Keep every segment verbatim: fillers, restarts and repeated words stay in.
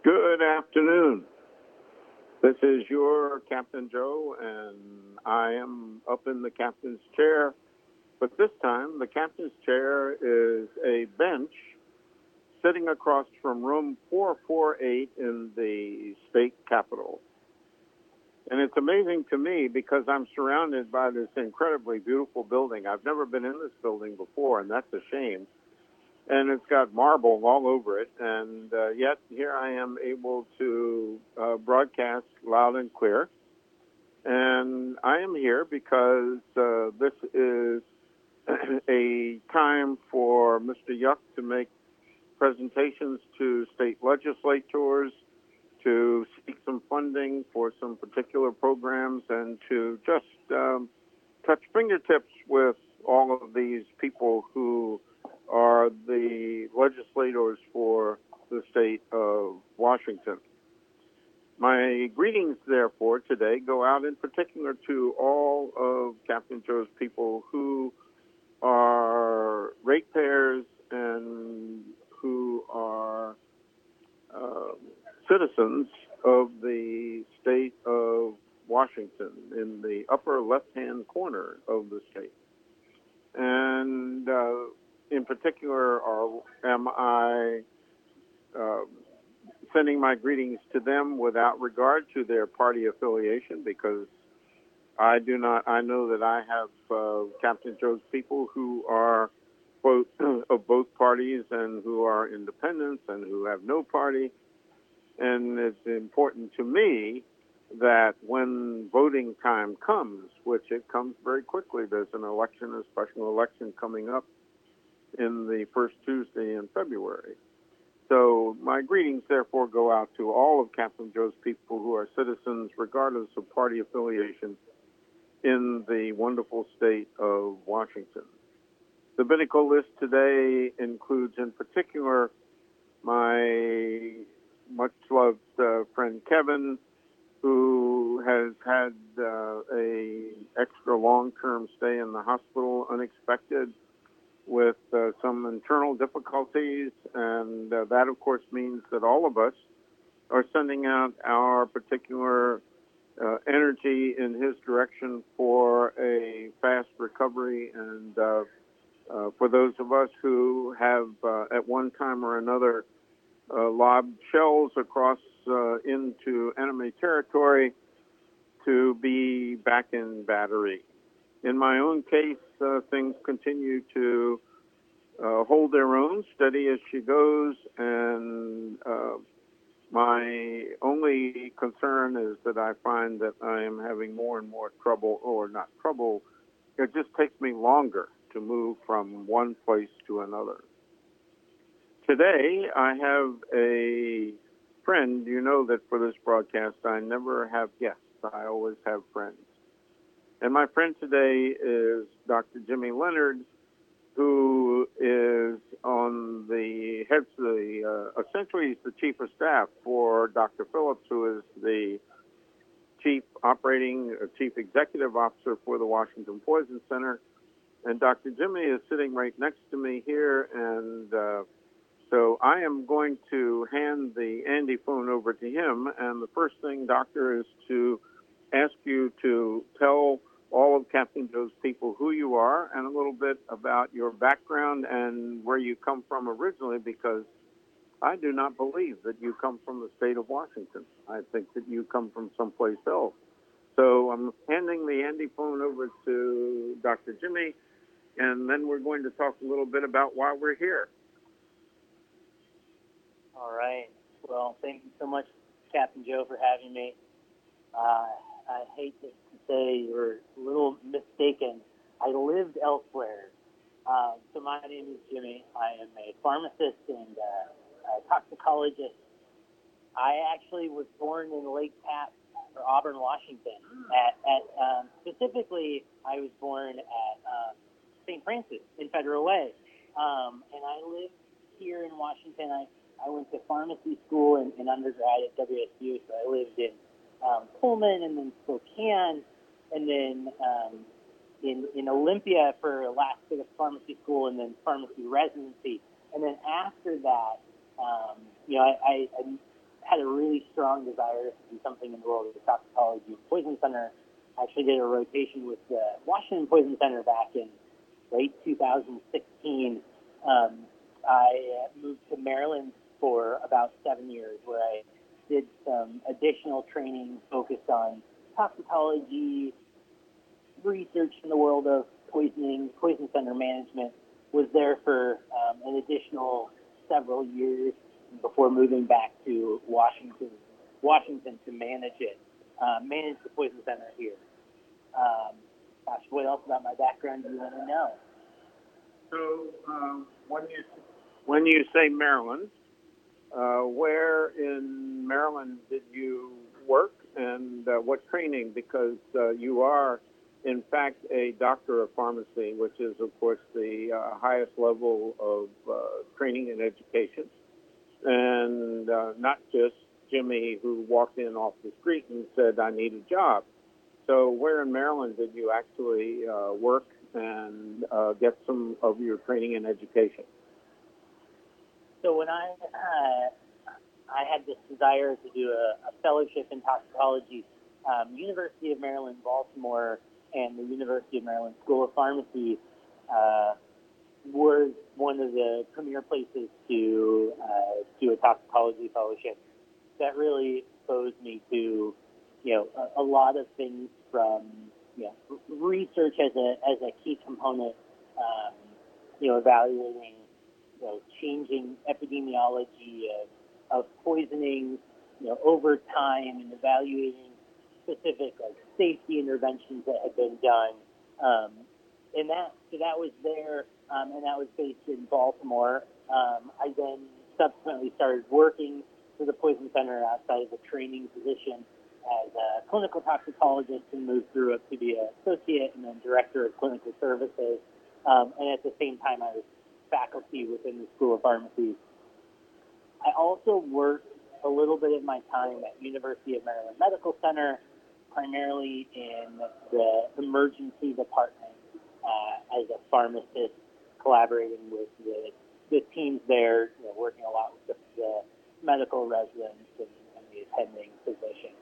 Good afternoon. This is your Captain Joe, and I am up in the captain's chair. But this time, the captain's chair is a bench sitting across from room four forty-eight in the state capitol. And it's amazing to me because I'm surrounded by this incredibly beautiful building. I've never been in this building before, and that's a shame. And it's got marble all over it, and uh, yet here I am able to uh, broadcast loud and clear. And I am here because uh, this is a time for Mister Yuck to make presentations to state legislators, to seek some funding for some particular programs, and to just um, touch fingertips with all of these people who are the legislators for the state of Washington. My greetings, therefore, today go out in particular to all of Captain Joe's people who are ratepayers and who are uh, citizens of the state of Washington in the upper left-hand corner of the state. And uh, in particular, are, am I uh, sending my greetings to them without regard to their party affiliation, because I do not, I know that I have uh, Captain Joe's people who are both of both parties and who are independents and who have no party. And it's important to me that when voting time comes, which it comes very quickly, there's an election, a special election coming up in the first Tuesday in February. So my greetings, therefore, go out to all of Captain Joe's people who are citizens, regardless of party affiliation, in the wonderful state of Washington. The binnacle list today includes, in particular, my much-loved uh, friend Kevin, who has had uh, a extra long-term stay in the hospital, unexpected, with uh, some internal difficulties, and uh, that, of course, means that all of us are sending out our particular uh, energy in his direction for a fast recovery, and uh, uh, for those of us who have, uh, at one time or another, uh, lobbed shells across uh, into enemy territory, to be back in battery. In my own case, uh, things continue to uh, hold their own, steady as she goes, and uh, my only concern is that I find that I am having more and more trouble, or not trouble, it just takes me longer to move from one place to another. Today, I have a friend. You know that for this broadcast, I never have guests. I always have friends. And my friend today is Doctor Jimmy Leonard, who is on the heads of the, uh, essentially he's the chief of staff for Doctor Phillips, who is the chief operating, uh, chief executive officer for the Washington Poison Center. And Doctor Jimmy is sitting right next to me here, and uh, so I am going to hand the Andy phone over to him. And the first thing, Doctor, is to ask you to tell all of Captain Joe's people who you are and a little bit about your background and where you come from originally, because I do not believe that you come from the state of Washington. I think that you come from someplace else. So I'm handing the Andy phone over to Doctor Jimmy, and then we're going to talk a little bit about why we're here. All right. Well, thank you so much, Captain Joe, for having me. Uh, I hate to say you're a little mistaken. I lived elsewhere. Uh, so my name is Jimmy. I am a pharmacist and uh, a toxicologist. I actually was born in Lake Tapps, or Auburn, Washington. At, at um, specifically, I was born at uh, Saint Francis in Federal Way. Um, and I lived here in Washington. I, I went to pharmacy school and, and undergrad at W S U, so I lived in um, Pullman and then Spokane, and then um, in, in Olympia for last bit of pharmacy school and then pharmacy residency. And then after that, um, you know, I, I, had a really strong desire to do something in the world of the toxicology and poison center. I actually did a rotation with the Washington Poison Center back in late two thousand sixteen. Um, I moved to Maryland for about seven years, where I did some additional training focused on toxicology, research in the world of poisoning, poison center management. Was there for um, an additional several years before moving back to Washington, Washington to manage it, uh, manage the poison center here. Um, gosh, what else about my background do you want to know? So um, when you when you say Maryland, uh, where in Maryland did you work, and uh, what training? Because uh, you are, in fact, a doctor of pharmacy, which is, of course, the uh, highest level of uh, training and education, and uh, not just Jimmy who walked in off the street and said, "I need a job." So where in Maryland did you actually uh, work and uh, get some of your training and education? So when I uh, I had this desire to do a, a fellowship in toxicology, um, University of Maryland, Baltimore, and the University of Maryland School of Pharmacy uh, was one of the premier places to uh, do a toxicology fellowship. That really exposed me to, you know, a, a lot of things from, you know, research as a as a key component, um, you know, evaluating, you know, changing epidemiology of, of poisoning, you know, over time, and evaluating specific like safety interventions that had been done. Um, and that so that was there, um, and that was based in Baltimore. Um, I then subsequently started working for the Poison Center outside of a training position as a clinical toxicologist, and moved through up to be an associate and then director of clinical services. Um, and at the same time, I was faculty within the School of Pharmacy. I also worked a little bit of my time at University of Maryland Medical Center, primarily in the emergency department uh, as a pharmacist, collaborating with the, the teams there, you know, working a lot with the, the medical residents and, and the attending physicians.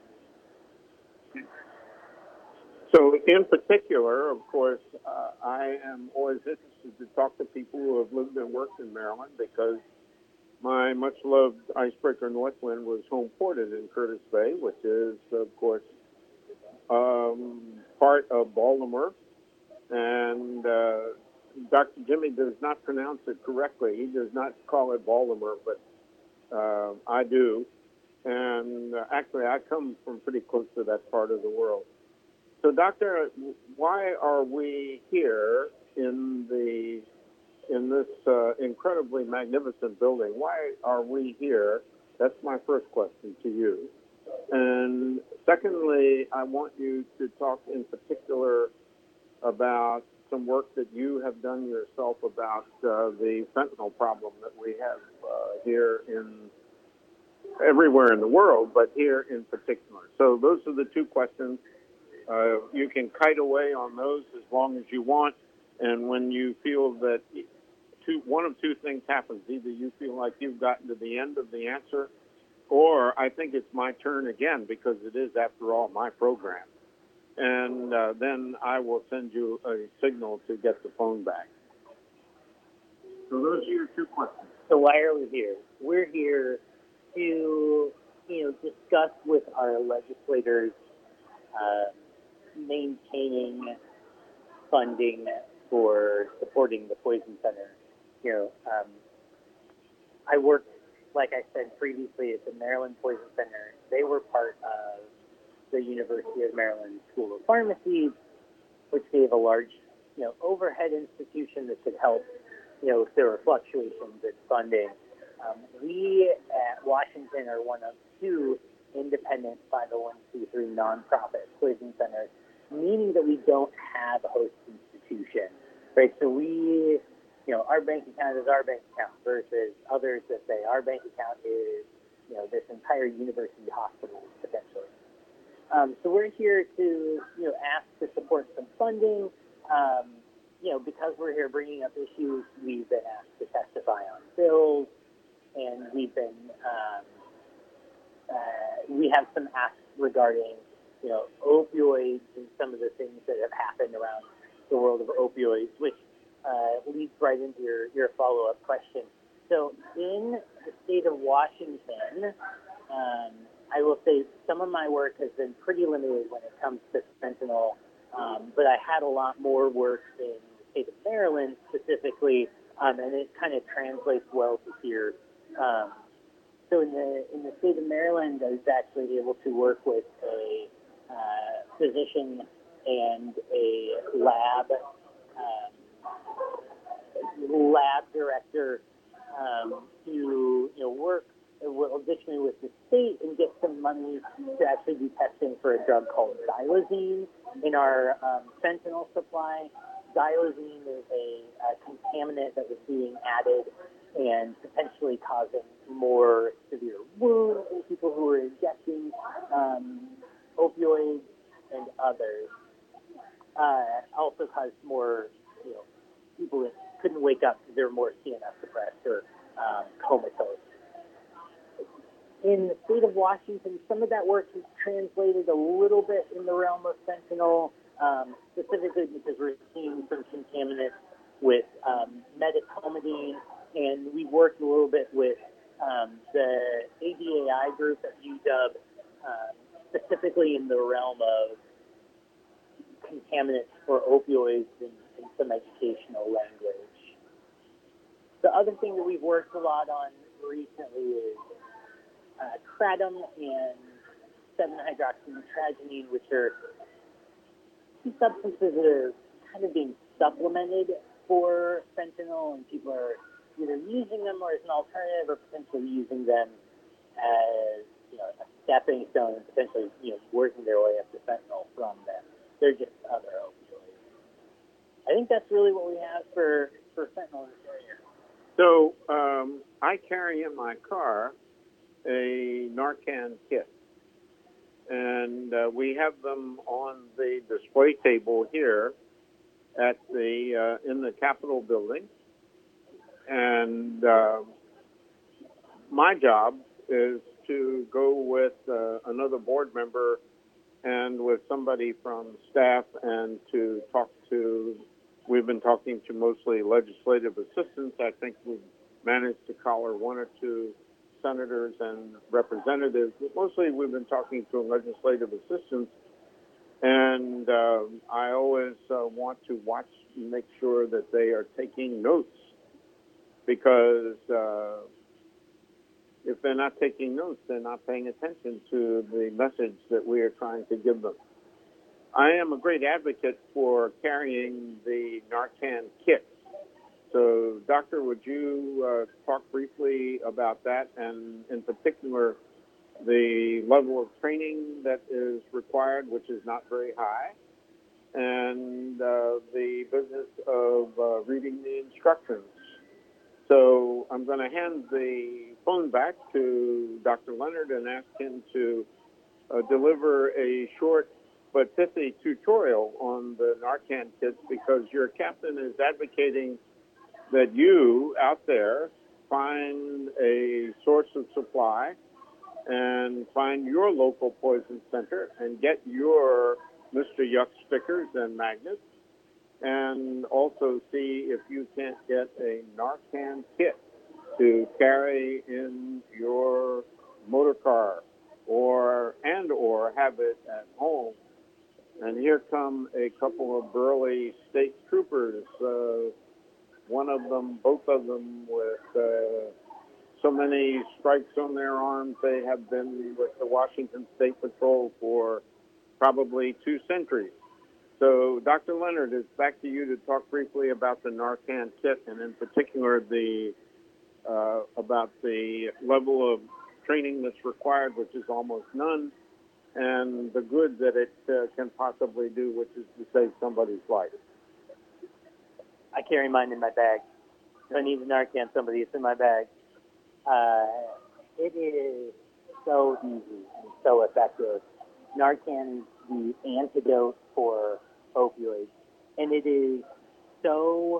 So in particular, of course, uh, I am always interested to talk to people who have lived and worked in Maryland, because my much-loved icebreaker Northwind was home ported in Curtis Bay, which is, of course, um, part of Baltimore. And uh, Doctor Jimmy does not pronounce it correctly. He does not call it Baltimore, but uh, I do. And uh, actually, I come from pretty close to that part of the world. So, Doctor, why are we here in the in this uh, incredibly magnificent building? Why are we here? That's my first question to you. And secondly, I want you to talk in particular about some work that you have done yourself about uh, the fentanyl problem that we have uh, here in everywhere in the world, but here in particular. So those are the two questions. Uh, you can kite away on those as long as you want, and when you feel that two, one of two things happens: either you feel like you've gotten to the end of the answer, or I think it's my turn again, because it is, after all, my program. And uh, then I will send you a signal to get the phone back. So those are your two questions. So why are we here? We're here to, you know, discuss with our legislators uh, maintaining funding for supporting the Poison Center. You know, um, I worked, like I said previously, at the Maryland Poison Center. They were part of the University of Maryland School of Pharmacy, which gave a large, you know, overhead institution that could help, you know, if there were fluctuations in funding. Um, we at Washington are one of two independent five oh one c three nonprofit poison centers, meaning that we don't have a host institution, right? So we, you know, our bank account is our bank account versus others that say our bank account is, you know, this entire university hospital, potentially. Um, so we're here to, you know, ask to support some funding. Um, you know, because we're here bringing up issues, we've been asked to testify on bills, and we've been, um, we have some asks regarding, you know, opioids and some of the things that have happened around the world of opioids, which uh, leads right into your, your follow-up question. So in the state of Washington, um, I will say some of my work has been pretty limited when it comes to fentanyl, um, but I had a lot more work in the state of Maryland specifically, um, and it kind of translates well to here. Um, so in the in the state of Maryland, I was actually able to work with a uh, physician and a lab um, lab director um, to you know work additionally with the state and get some money to actually do testing for a drug called xylazine in our um, fentanyl supply. Xylazine is a, a contaminant that was being added and potentially causing more severe wounds in people who are injecting um, opioids and others. Uh, also caused more, you know, people that couldn't wake up because they were more C N S suppressed or um, comatose. In the state of Washington, some of that work has translated a little bit in the realm of fentanyl, um, specifically because we're seeing some contaminants with um, medetomidine, and we worked a little bit with um, the A D A I group at U W, um, specifically in the realm of contaminants for opioids and, and some educational language. The other thing that we've worked a lot on recently is uh, kratom and seven hydroxynitrogenine, which are two substances that are kind of being supplemented for fentanyl, and people are either using them or as an alternative or potentially using them as, you know, a stepping stone and potentially, you know, working their way up to fentanyl from them. They're just other opioids. I think that's really what we have for, for fentanyl in this area. So um, I carry in my car a Narcan kit, and uh, we have them on the display table here at the uh, in the Capitol building. And uh, my job is to go with uh, another board member and with somebody from staff and to talk to, we've been talking to mostly legislative assistants. I think we've managed to collar one or two senators and representatives, but mostly we've been talking to legislative assistants. And uh, I always uh, want to watch and make sure that they are taking notes, because uh, if they're not taking notes, they're not paying attention to the message that we are trying to give them. I am a great advocate for carrying the Narcan kit. So, Doctor, would you uh, talk briefly about that, and in particular, the level of training that is required, which is not very high, and uh, the business of uh, reading the instructions? So I'm going to hand the phone back to Doctor Leonard and ask him to uh, deliver a short but pithy tutorial on the Narcan kits, because your captain is advocating that you out there find a source of supply and find your local poison center and get your Mister Yuck stickers and magnets, and also see if you can't get a Narcan kit to carry in your motor car or and or have it at home. And here come a couple of burly state troopers, uh, one of them, both of them with uh, so many stripes on their arms. They have been with the Washington State Patrol for probably two centuries. So, Doctor Leonard, it's back to you to talk briefly about the Narcan kit, and in particular the uh, about the level of training that's required, which is almost none, and the good that it uh, can possibly do, which is to save somebody's life. I carry mine in my bag. If I need the Narcan, somebody, it's in my bag. Uh, it is so easy and so effective. Narcan is the antidote for opioids, and it is so,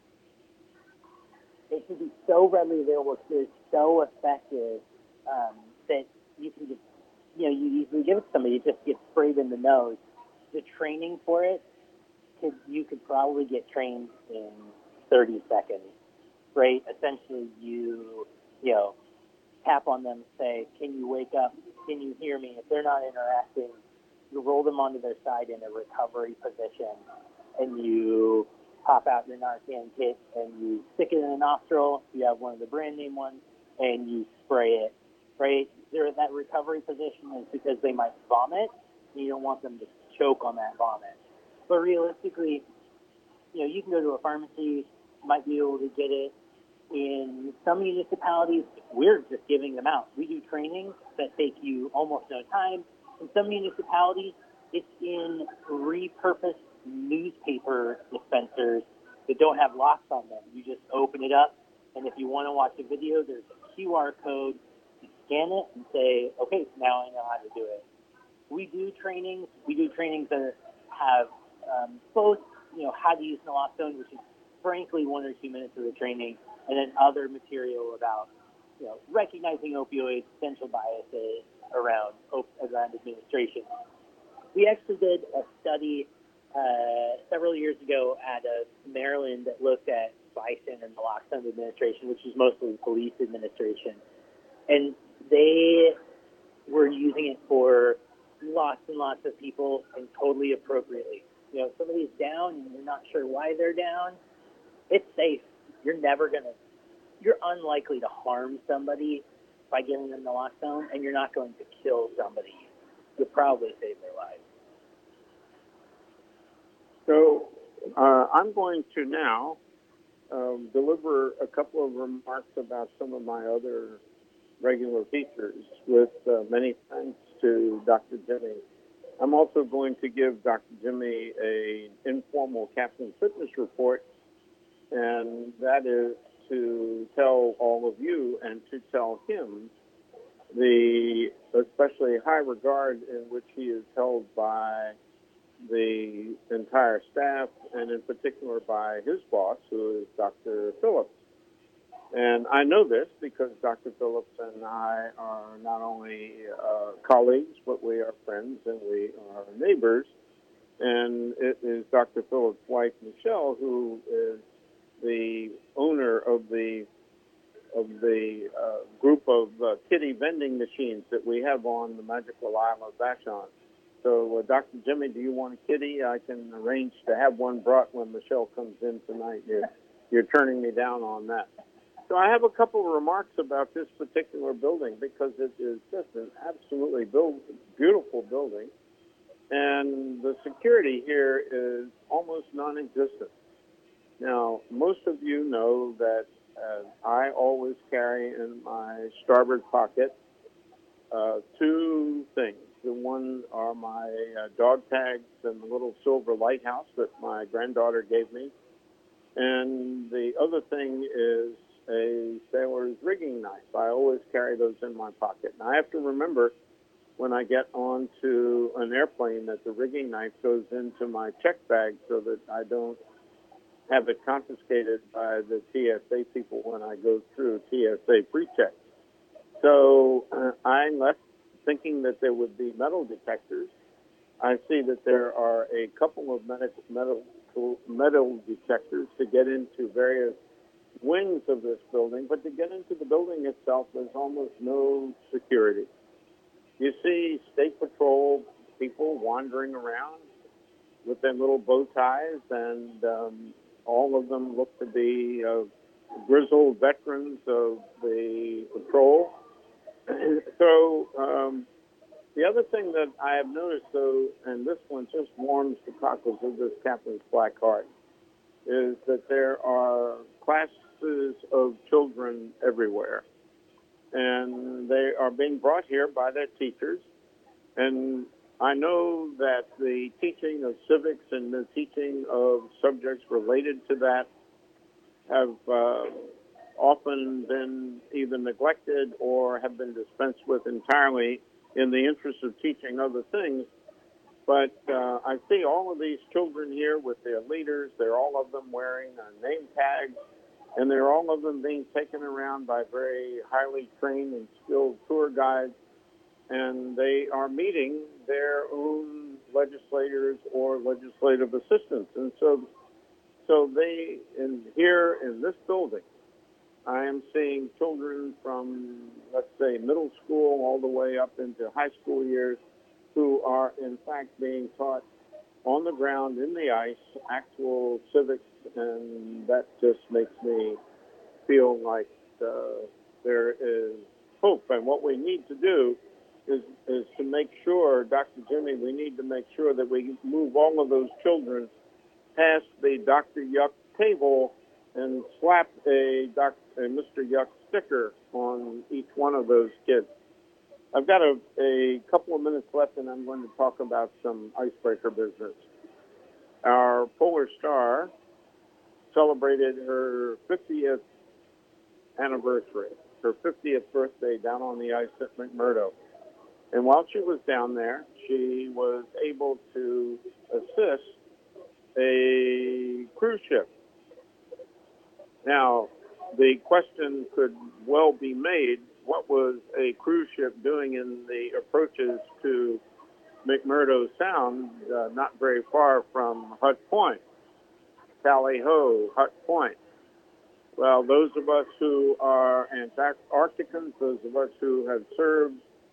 it can be so readily available, it's so effective um, that you can just you know, you easily give it to somebody. It just gets sprayed in the nose. The training for it, could, you could probably get trained in thirty seconds, right? Essentially, you, you know, tap on them, say, can you wake up? Can you hear me? If they're not interacting, you roll them onto their side in a recovery position, and you pop out your Narcan kit, and you stick it in a nostril. You have one of the brand name ones, and you spray it, right? There, that recovery position is because they might vomit, and you don't want them to choke on that vomit. But realistically, you know, you can go to a pharmacy, might be able to get it. In some municipalities, we're just giving them out. We do trainings that take you almost no time. In some municipalities, it's in repurposed newspaper dispensers that don't have locks on them. You just open it up, and if you want to watch a video, there's a Q R code. You scan it and say, okay, now I know how to do it. We do trainings. We do trainings that have um, both, you know, how to use naloxone, which is frankly one or two minutes of the training, and then other material about, you know, recognizing opioids, potential biases around op- around administration. We actually did a study uh, several years ago out of Maryland that looked at bison and naloxone administration, which is mostly police administration, and they were using it for lots and lots of people and totally appropriately. You know, if somebody's down and you're not sure why they're down, it's safe. You're never going to, you're unlikely to harm somebody by giving them naloxone, and you're not going to kill somebody. You'll probably save their lives. So uh, I'm going to now um, deliver a couple of remarks about some of my other regular features with uh, many thanks to Doctor Jimmy. I'm also going to give Doctor Jimmy an informal Captain Fitness report, and that is to tell all of you and to tell him the especially high regard in which he is held by the entire staff, and in particular by his boss, who is Doctor Phillips. And I know this because Doctor Phillips and I are not only uh, colleagues, but we are friends and we are neighbors. And it is Doctor Phillips' wife, Michelle, who is the owner of the of the uh, group of uh, kitty vending machines that we have on the magical isle of Vashon. So, uh, Doctor Jimmy, do you want a kitty? I can arrange to have one brought when Michelle comes in tonight. You're, you're turning me down on that. So I have a couple of remarks about this particular building because it is just an absolutely build, beautiful building. And the security here is almost non-existent. Now, most of you know that uh, I always carry in my starboard pocket uh, two things. The one are my uh, dog tags and the little silver lighthouse that my granddaughter gave me. And the other thing is a sailor's rigging knife. I always carry those in my pocket. And I have to remember when I get onto an airplane that the rigging knife goes into my check bag so that I don't have it confiscated by the T S A people when I go through T S A pre-check. So uh, I left thinking that there would be metal detectors. I see that there are a couple of medical, metal, metal detectors to get into various wings of this building, but to get into the building itself, there's almost no security. You see State Patrol people wandering around with their little bow ties, and um, all of them look to be uh, grizzled veterans of the patrol. So um, the other thing that I have noticed, though, and this one just warms the cockles of this captain's black heart, is that there are classes of children everywhere. And they are being brought here by their teachers. And I know that the teaching of civics and the teaching of subjects related to that have uh, often been either neglected or have been dispensed with entirely in the interest of teaching other things. But uh, I see all of these children here with their leaders. They're all of them wearing uh, name tags, and they're all of them being taken around by very highly trained and skilled tour guides. and they are meeting their own legislators or legislative assistants. And so, so they, in here in this building, I am seeing children from, let's say, middle school all the way up into high school years who are, in fact, being taught on the ground, in the ice, actual civics, and that just makes me feel like uh, there is hope. And what we need to do is, is to make sure, Doctor Jimmy, we need to make sure that we move all of those children past the Doctor Yuck table and slap a, doc, a Mister Yuck sticker on each one of those kids. I've got a, a couple of minutes left, and I'm going to talk about some icebreaker business. Our Polar Star celebrated her fiftieth anniversary, her fiftieth birthday down on the ice at McMurdo. And while she was down there, she was able to assist a cruise ship. Now, the question could well be made, what was a cruise ship doing in the approaches to McMurdo Sound, uh, not very far from Hut Point, Tally Ho, Hut Point? Well, those of us who are Antarcticans, those of us who have served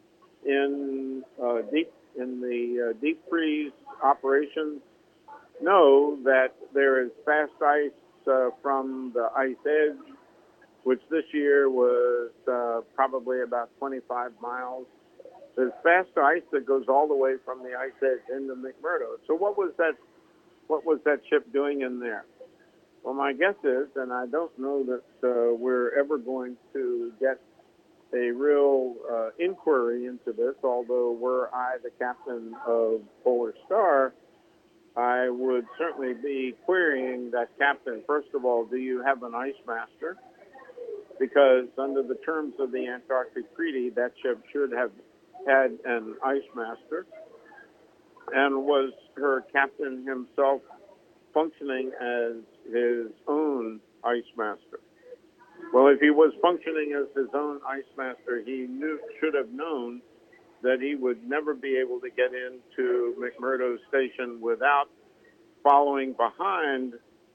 in uh, deep in the uh, deep freeze operations know that there is fast ice uh, from the ice edge, which this year was uh, probably about twenty-five miles. There's fast ice that goes all the way from the ice edge into McMurdo. So what was that? What was that ship doing in there? Well, my guess is, and I don't know that uh, we're ever going to get a real uh, inquiry into this, although were I the captain of Polar Star, I would certainly be querying that captain. First of all, do you have an ice master? Because under the terms of the Antarctic Treaty, that ship should have had an ice master. And was her captain himself functioning as his own ice master? Well, if he was functioning as his own ice master, he knew, should have known that he would never be able to get into McMurdo Station without following behind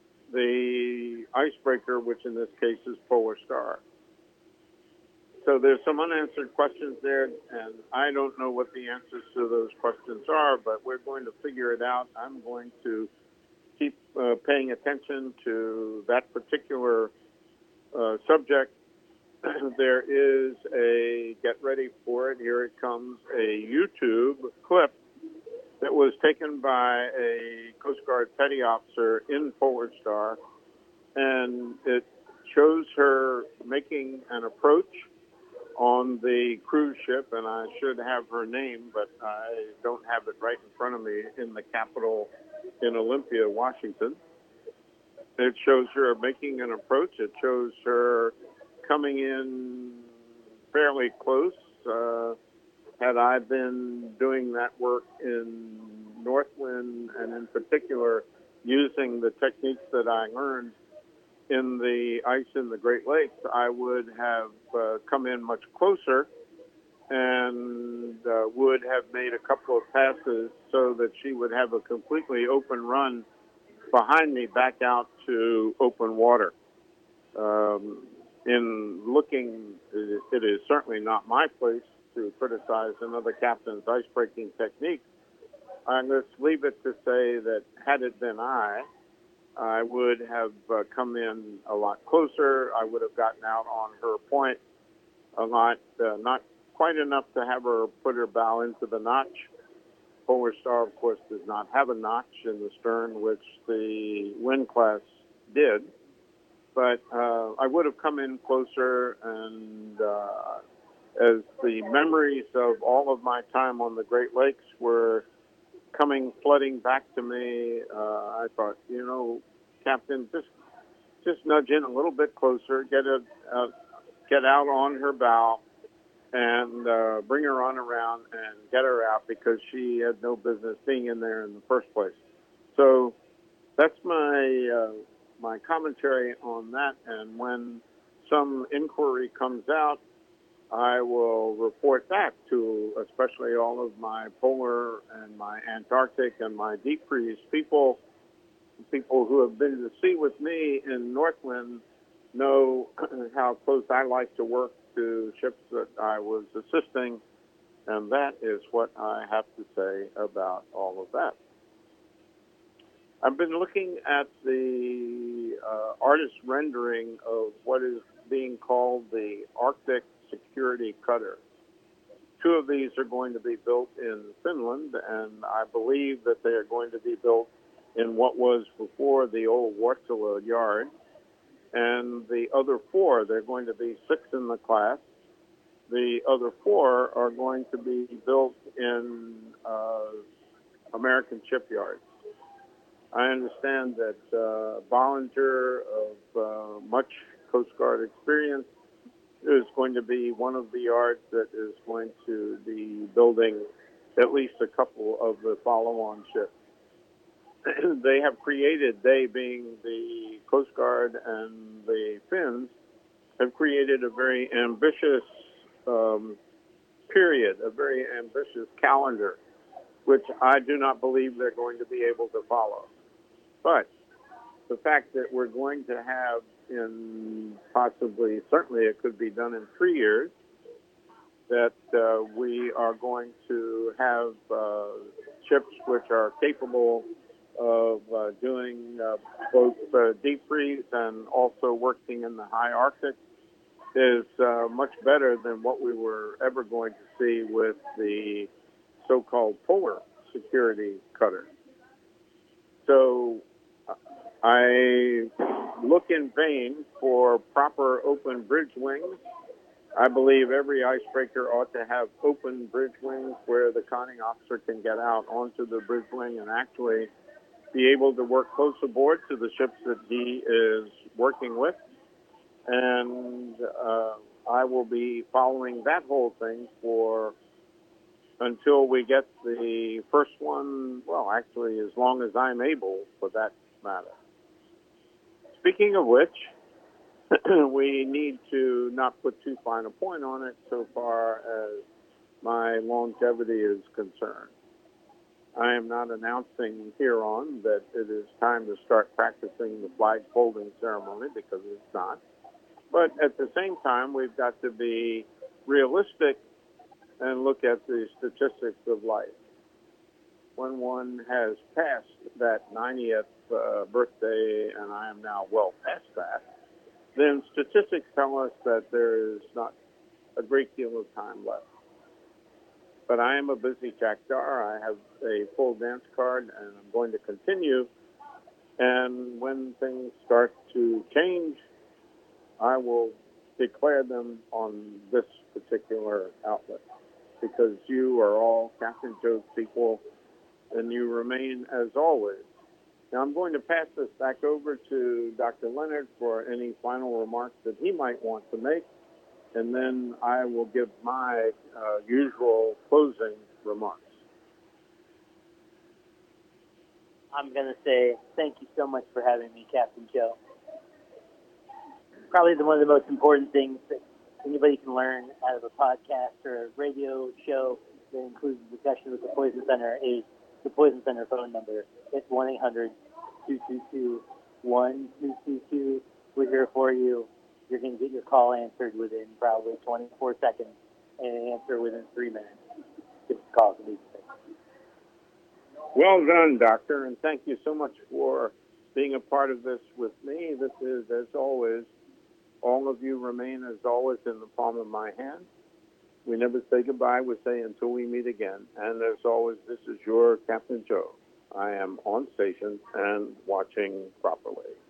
the icebreaker, which in this case is Polar Star. So there's some unanswered questions there, and I don't know what the answers to those questions are, but we're going to figure it out. I'm going to keep uh, paying attention to that particular uh, subject. There is a, get ready for it, here it comes, a YouTube clip that was taken by a Coast Guard petty officer in Polar Star, and it shows her making an approach on the cruise ship, and I should have her name, but I don't have it right in front of me, in the Capitol in Olympia, Washington. It shows her making an approach. It shows her coming in fairly close. Uh, had I been doing that work in Northwind, and in particular using the techniques that I learned in the ice in the Great Lakes, I would have uh, come in much closer and uh, would have made a couple of passes so that she would have a completely open run behind me back out to open water. Um, in looking, it is certainly not my place to criticize another captain's ice-breaking technique. I'm going to leave it to say that had it been I, I would have uh, come in a lot closer. I would have gotten out on her point a lot, uh, not quite enough to have her put her bow into the notch. Polar Star, of course, does not have a notch in the stern, which the Wind class did. But uh, I would have come in closer, and uh, as the memories of all of my time on the Great Lakes were coming flooding back to me, uh, I thought, you know, Captain, just just nudge in a little bit closer, get a, uh, get out on her bow, and uh, bring her on around and get her out, because she had no business being in there in the first place. So that's my uh, my commentary on that. And when some inquiry comes out, I will report back to especially all of my polar and my Antarctic and my deep freeze people. People who have been to sea with me in Northland know how close I like to work to ships that I was assisting, and that is what I have to say about all of that. I've been looking at the uh, artist rendering of what is being called the Arctic Security Cutter. Two of these are going to be built in Finland, and I believe that they are going to be built in what was before the old Wärtsilä yard. And the other four, there are going to be six in the class. The other four are going to be built in uh, American shipyards. I understand that uh, Bollinger, of uh, much Coast Guard experience, is going to be one of the yards that is going to be building at least a couple of the follow-on ships. They have created, they being the Coast Guard and the Finns, have created a very ambitious um, period, a very ambitious calendar, which I do not believe they're going to be able to follow. But the fact that we're going to have in possibly, certainly it could be done in three years, that uh, we are going to have uh, ships which are capable of uh, doing uh, both uh, deep freeze and also working in the high Arctic is uh, much better than what we were ever going to see with the so-called polar security cutter. So I look in vain for proper open bridge wings. I believe every icebreaker ought to have open bridge wings where the conning officer can get out onto the bridge wing and actually be able to work close aboard to the ships that he is working with. And uh, I will be following that whole thing for until we get the first one, well, actually, as long as I'm able, for that matter. Speaking of which, we need to not put too fine a point on it so far as my longevity is concerned. I am not announcing here on that it is time to start practicing the flag folding ceremony, because it's not. But at the same time, we've got to be realistic and look at the statistics of life. When one has passed that ninetieth uh, birthday, and I am now well past that, then statistics tell us that there is not a great deal of time left. But I am a busy Jack Dar. I have a full dance card, and I'm going to continue. And when things start to change, I will declare them on this particular outlet, because you are all Captain Joe's people, and you remain as always. Now, I'm going to pass this back over to Doctor Leonard for any final remarks that he might want to make, and then I will give my uh, usual closing remarks. I'm going to say thank you so much for having me, Captain Joe. Probably the, one of the most important things that anybody can learn out of a podcast or a radio show that includes a discussion with the Poison Center is the Poison Center phone number. It's one eight hundred, two two two, one two two two. We're here for you. You're going to get your call answered within probably twenty-four seconds and an answer within three minutes. Give us a call if you need anything. Well done, Doctor, and thank you so much for being a part of this with me. This is, as always, all of you remain, as always, in the palm of my hand. We never say goodbye. We say until we meet again. And as always, this is your Captain Joe. I am on station and watching properly.